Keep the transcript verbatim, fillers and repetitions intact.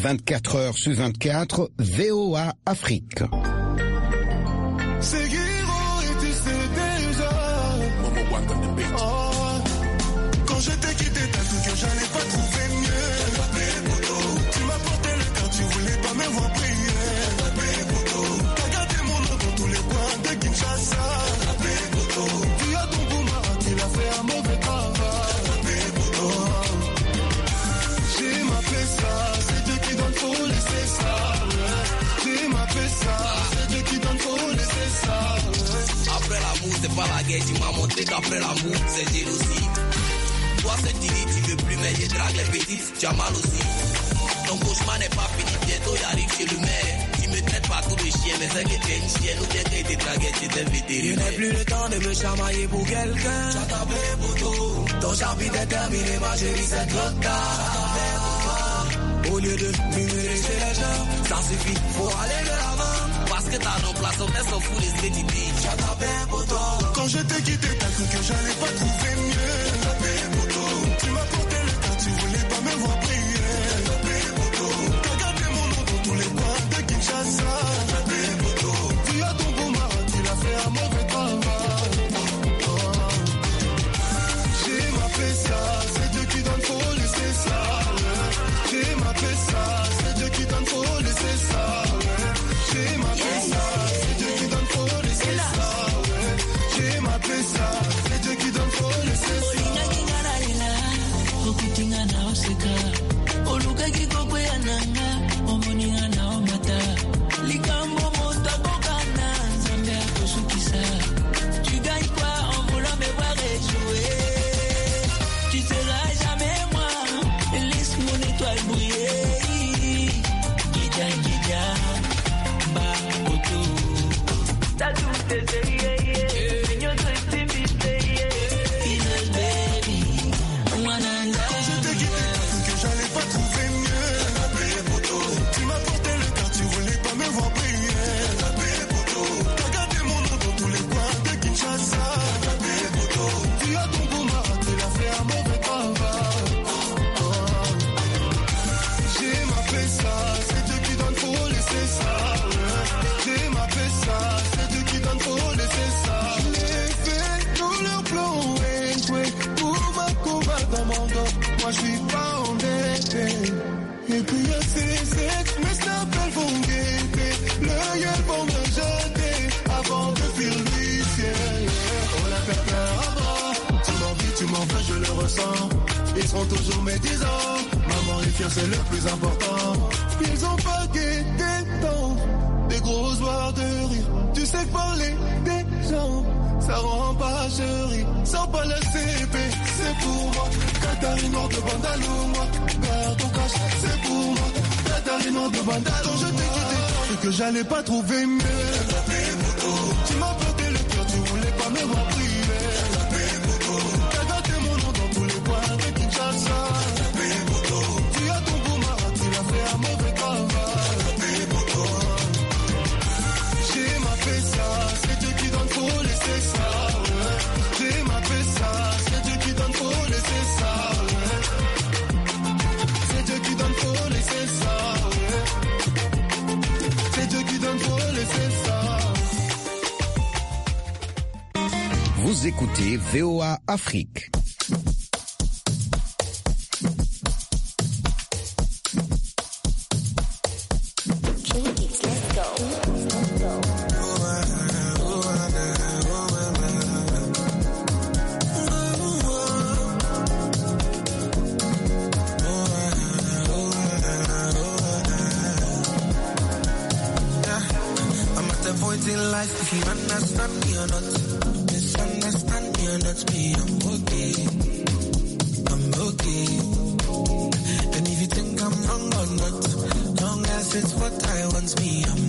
vingt-quatre heures sur vingt-quatre, V O A Afrique. C'est Guiro et tu sais déjà. Oh, quand je t'ai quitté, t'as cru que j'allais pas trouver mieux. Tu m'as porté le cœur, tu voulais pas me voir prier. T'as gardé mon nom dans tous les coins de Kinshasa. Tu as ton bouma, tu l'as fait un mauvais travail. Oh, j'ai m'appelé ça, c'est Dieu qui donne, faut laisser ça. J'ai m'appelé ça, c'est Dieu qui donne, faut laisser ça. Après l'amour, c'est pas la guerre, tu m'as montré qu'après l'amour, c'est génocide. Toi, c'est Tini, tu veux plus, mais je drague les petites, tu as mal aussi. Ton cauchemar n'est pas fini, bientôt j'arrive chez le maire. Tu me traites pas tout de chien, mais c'est que t'es une chienne ou bien que t'es dragué, tu t'es vétérinaire. Il n'est plus le temps de me chamailler pour quelqu'un. J'ai tapé poteau, ton chapitre est terminé, ma chérie, c'est trop tard. Au lieu de murmurer chez les gens, ça suffit, faut aller de l'avant. Parce que t'as nos places, on s'en fout les ce que tu dis. J'ai tapé poteau. Quand je t'ai quitté, t'as cru que j'allais pas trouver mieux. J'ai tapé poteau. Tu m'as porté le cœur, tu voulais pas me voir prier. J'ai tapé poteau. T'as gardé mon nom dans tous les coins de Kinshasa. J'ai tapé poteau. Tu as ton beau mari, tu l'as fait un mauvais travail. Oh. J'ai m'appelé ça, c'est Dieu qui donne, faut laisser ça. J'ai m'appelé ça, c'est Dieu qui donne, faut laisser ça. J'ai m'appelé ça, c'est Dieu qui donne, faut laisser ça. J'ai m'appelé ça, c'est Dieu qui donne, faut laisser ça. Tu gagnes quoi en voulant me voir échouer? Tu seras jamais moi, laisse mon étoile briller. Guida, guida, bah, auto. T'as tout essayé, yeah. You're twisting me, yeah. Fidel baby, one and Quand je t'ai quitté, t'as cru que j'allais pas trouver mieux. Tu m'as porté le cœur, tu voulais pas me voir prier. T'as gardé mon nom dans tous les coins de Kinshasa. Tu as ton beau mari, tu l'as fait un mauvais travail. Oh. J'ai m'appelé ça, c'est Dieu qui donne, faut laisser ça. J'ai m'appelé ça, c'est Dieu qui donne, faut laisser ça. J'ai fait tous leurs plans échoués pour ma combat dans mon dos. Moi je suis pas endetté. Et puis il y a ces ex, mes snaps vont guetter. L'œil elles vont me jeter avant de fuir l'huissier. On a fait plein à bras. Tu m'en dis, tu m'en fais, je le ressens. Ils seront toujours médisants. Maman est fière, c'est le plus important. Ils ont pas guetté tant. Des grosses voix de rire. Tu sais parler des gens. Ça rend pas chérie. Sans pas le C P, c'est pour moi. Katharine de Bandalou, moi. Garde ton cash, c'est pour moi. Katharine de Bandalou. Quand je t'ai quitté, c'est que j'allais pas trouver mieux. Tu m'as porté le cœur, tu voulais pas me voir prier. T'as gardé mon nom dans tous les coins de Kinshasa. Tu as ton beau mari, tu l'as fait un mauvais travail. J'ai m'appelé ça, c'est Dieu qui donne, faut laisser ça. J'ai m'appelé ça, c'est Dieu qui donne, faut laisser ça. C'est Dieu qui donne, faut laisser ça. C'est Dieu qui donne, faut laisser ça. Vous écoutez V O A Afrique. In life, if you understand me or not, misunderstand me or not, me, I'm okay, I'm okay. And if you think I'm wrong or not, long as it's what I want, me, I'm